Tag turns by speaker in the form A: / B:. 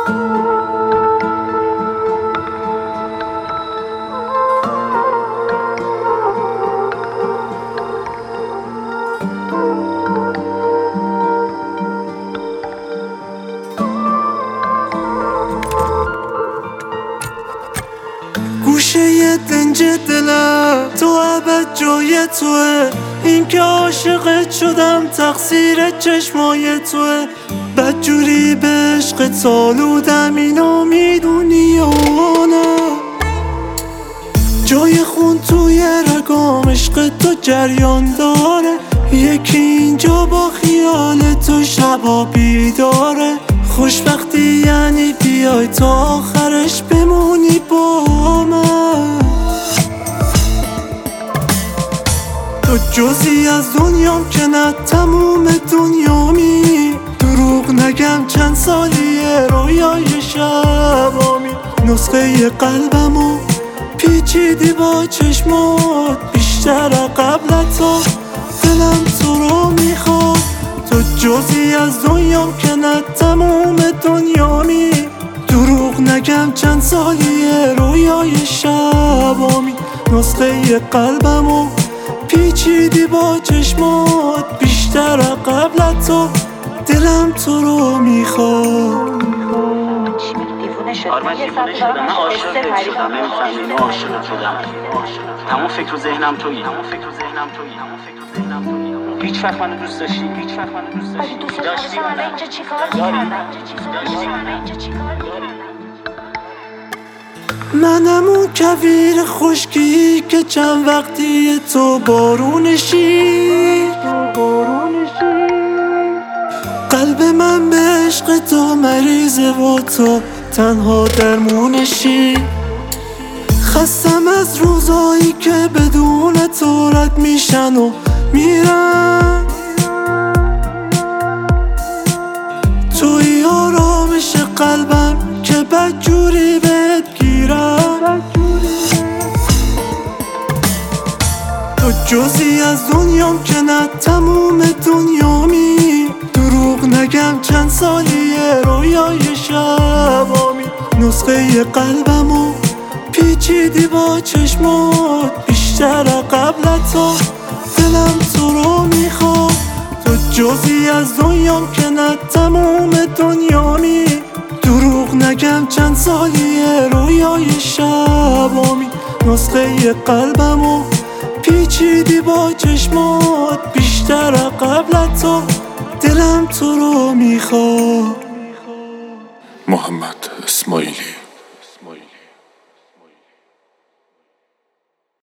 A: گوشه یه دنج دلم تو ابد جای توه، این که عاشقت شدم تقصیر چشمای توه. بدجوری به عشقت آلودم اینو میدونی یا نه؟ جای خون توی رگام عشق تو جریان داره، یکی اینجا با خیال تو شبا بیداره. خوشبختی یعنی بیای تا آخرش بمونی با من. تو جزی از دنیام که نه تموم دنیامی، دروغ نگم چند سالیه رویای شبامی. نسخه قلبمو پیچیدی با چشمات بیشتر قبل تو، دلم تو رو میخواد. تو جزی از دنیام که نه تموم دنیامی، دروغ نگم چند سالیه رویای شبامی. نسخه قلبمو پیچیدی با چشمات بیشتر قبل تو، دلم تو رو میخواد.
B: آره من دیوونه شدم، من عاشقت شدم، نمی‌فهمی عاشقت شدم. تمام فکر و ذهنم تویی، هیچ وقت منو دوست داشتی؟
C: اگه دوست داشتی من اینجا چیکار می‌کردم؟
A: منم اون کویر خشکی که چند وقتی تو بارونشی. قلب من به عشق تو مریضه و تو تنها درمونشی. خستم از روزایی که بدون تو رد میشن و میرن، توی آرامش قلبم که بدجوری بهت گیرم. تو جزی از دنیام که نه تموم دنیامی، دروغ نگم چند سالیه رویای شبامی. نسخه قلبمو پیچیدی با چشمات بیشتر قبل تو، دلم تو رو میخواد. تو جزی از دنیام که نه تموم دنیامی، دروغ نگم چند سالیه رویای شبامی. نسخه قلبمو پیچیدی با چشمات بیشتر قبل تو، دلم تو رو میخواد.
D: محمد اسماعیلی.